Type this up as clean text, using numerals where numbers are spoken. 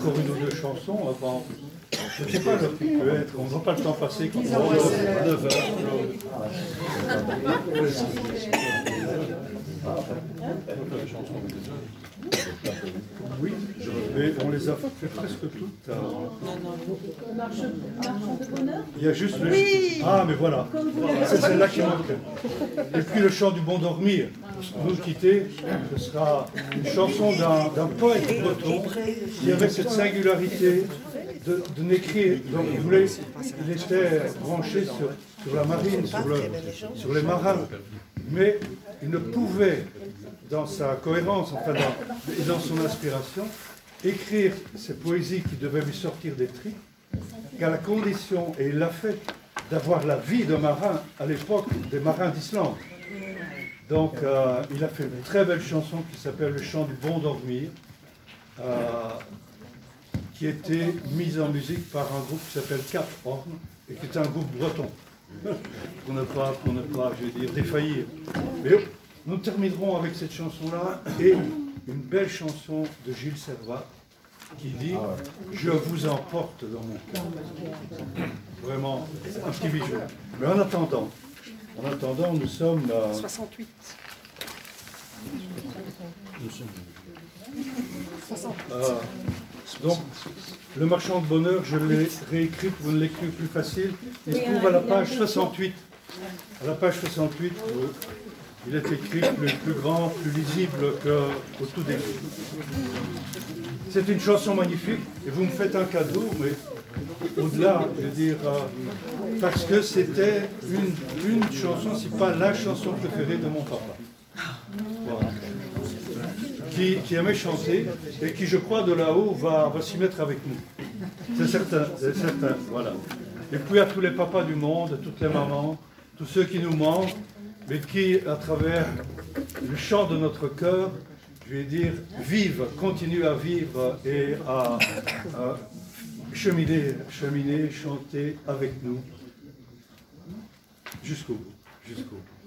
encore une ou deux chansons avant. Je ne sais pas l'heure qui peut être, on ne voit pas le temps passer quand on est 9 heures. Oui, mais on les a fait presque toutes. Il y a juste le... Ah, mais voilà, c'est celle-là qui manque. Et puis le chant du bon dormir. Pour nous quitter, ce sera une chanson d'un poète breton qui avait cette singularité de n'écrire. Donc il était branché sur la marine, sur les marins, mais il ne pouvait, dans sa cohérence, enfin et dans son inspiration, écrire ces poésies qui devaient lui sortir des tripes, qu'à la condition, et il l'a fait, d'avoir la vie de marin à l'époque des marins d'Islande. Donc il a fait une très belle chanson qui s'appelle Le chant du bon dormir, qui était mise en musique par un groupe qui s'appelle Cap Horn, et qui est un groupe breton, pour ne pas, je vais dire, défaillir. Mais nous terminerons avec cette chanson-là, et une belle chanson de Gilles Servat, qui dit « Je vous emporte dans mon cœur ». Vraiment, un petit bijou. Mais en attendant, nous sommes... 68. Donc, Le Marchand de Bonheur, je l'ai réécrit pour une lecture plus facile. Il se trouve à la page 68. À la page 68, il est écrit plus grand, plus lisible qu'au tout début. C'est une chanson magnifique, et vous me faites un cadeau, mais au-delà, je veux dire, parce que c'était une chanson, si pas la chanson préférée de mon papa. Voilà. Qui aimait chanter, et qui, je crois, de là-haut, va s'y mettre avec nous. C'est certain, voilà. Et puis à tous les papas du monde, toutes les mamans, tous ceux qui nous manquent, mais qui, à travers le chant de notre cœur, je vais dire, vivent, continuent à vivre et à cheminer, chanter avec nous jusqu'au bout.